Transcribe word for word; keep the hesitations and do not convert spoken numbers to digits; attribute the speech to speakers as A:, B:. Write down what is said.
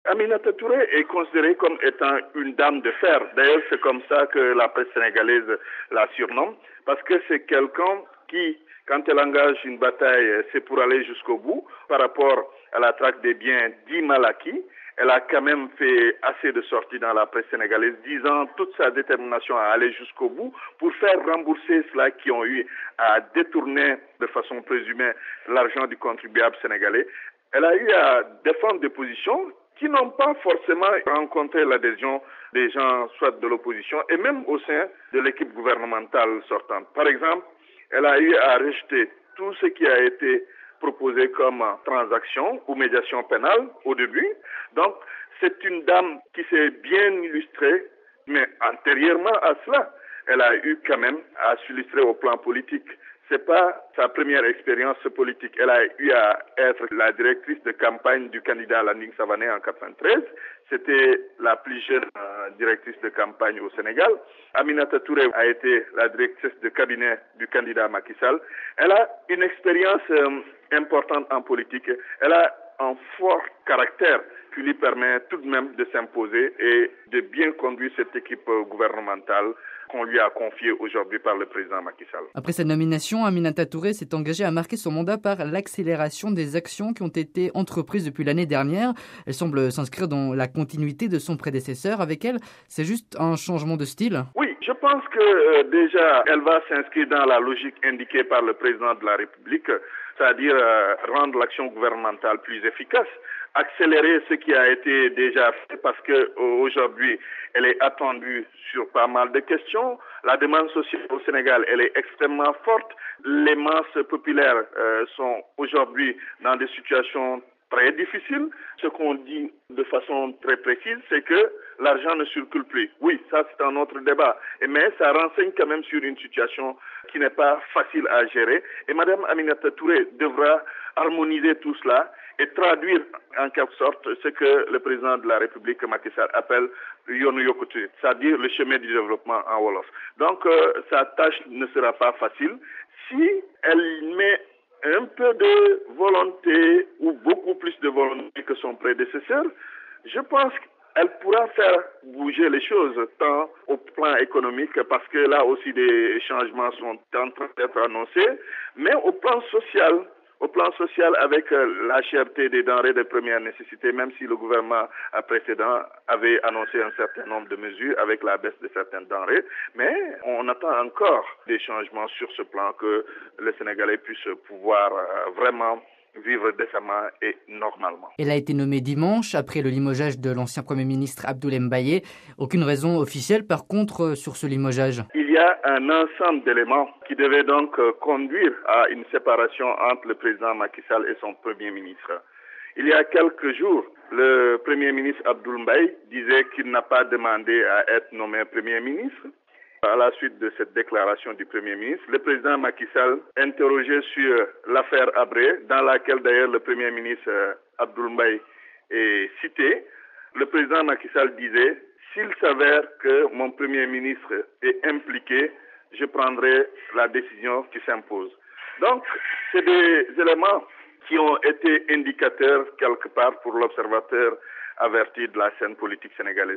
A: Aminata Touré est considérée comme étant une dame de fer. D'ailleurs, c'est comme ça que la presse sénégalaise la surnomme, parce que c'est quelqu'un qui, quand elle engage une bataille, c'est pour aller jusqu'au bout. Par rapport à la traque des biens dits mal acquis, elle a quand même fait assez de sorties dans la presse sénégalaise, disant toute sa détermination à aller jusqu'au bout pour faire rembourser ceux qui ont eu à détourner de façon présumée l'argent du contribuable sénégalais. Elle a eu à défendre des positions qui n'ont pas forcément rencontré l'adhésion des gens, soit de l'opposition, et même au sein de l'équipe gouvernementale sortante. Par exemple, elle a eu à rejeter tout ce qui a été proposé comme transaction ou médiation pénale au début. Donc, c'est une dame qui s'est bien illustrée, mais antérieurement à cela, elle a eu quand même à s'illustrer au plan politique. C'est pas sa première expérience politique. Elle a eu à être la directrice de campagne du candidat Landing Savané en quatre-vingt-treize. C'était la plus jeune euh, directrice de campagne au Sénégal. Aminata Touré a été la directrice de cabinet du candidat Macky Sall. Elle a une expérience euh, importante en politique. Elle a un fort caractère qui lui permet tout de même de s'imposer et de bien conduire cette équipe gouvernementale qu'on lui a confiée aujourd'hui par le président Macky Sall.
B: Après sa nomination, Aminata Touré s'est engagée à marquer son mandat par l'accélération des actions qui ont été entreprises depuis l'année dernière. Elle semble s'inscrire dans la continuité de son prédécesseur. Avec elle, c'est juste un changement de style?
A: Oui, je pense que euh, déjà, elle va s'inscrire dans la logique indiquée par le président de la République, c'est-à-dire euh, rendre l'action gouvernementale plus efficace, accélérer ce qui a été déjà fait parce que aujourd'hui, elle est attendue sur pas mal de questions. La demande sociale au Sénégal, elle est extrêmement forte. Les masses populaires euh, sont aujourd'hui dans des situations très difficiles. Ce qu'on dit de façon très précise, c'est que l'argent ne circule plus. Oui, ça c'est un autre débat. Mais ça renseigne quand même sur une situation qui n'est pas facile à gérer. Et Mme Aminata Touré devra harmoniser tout cela et traduire en quelque sorte ce que le président de la République, Macky Sall, appelle Yoonu Yokkute, c'est-à-dire le chemin du développement en Wolof. Donc, euh, sa tâche ne sera pas facile. Si elle met un peu de volonté ou beaucoup plus de volonté que son prédécesseur, je pense qu'elle pourra faire bouger les choses, tant au plan économique, parce que là aussi des changements sont en train d'être annoncés, mais au plan social. Au plan social, avec la cherté des denrées de première nécessité, même si le gouvernement précédent avait annoncé un certain nombre de mesures avec la baisse de certaines denrées, mais on attend encore des changements sur ce plan que les Sénégalais puissent pouvoir vraiment vivre décemment et normalement.
B: Elle a été nommée dimanche après le limogeage de l'ancien Premier ministre Abdoulaye Mbaye. Aucune raison officielle par contre sur ce limogeage.
A: Il y a un ensemble d'éléments qui devaient donc conduire à une séparation entre le président Macky Sall et son Premier ministre. Il y a quelques jours, le Premier ministre Abdoulaye Mbaye disait qu'il n'a pas demandé à être nommé Premier ministre. À la suite de cette déclaration du Premier ministre, le président Macky Sall, interrogé sur l'affaire Habré, dans laquelle d'ailleurs le Premier ministre Abdoulaye Mbaye est cité, le président Macky Sall disait « S'il s'avère que mon Premier ministre est impliqué, je prendrai la décision qui s'impose. » Donc, c'est des éléments qui ont été indicateurs quelque part pour l'observateur averti de la scène politique sénégalaise.